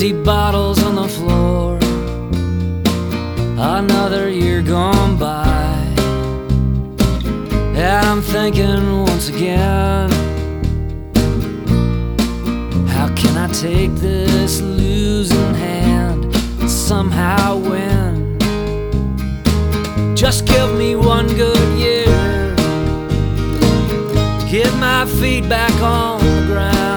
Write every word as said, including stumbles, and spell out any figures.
Empty bottles on the floor, another year gone by, and I'm thinking once again, how can I take this losing hand and somehow win? Just give me one good year, get my feet back on the ground.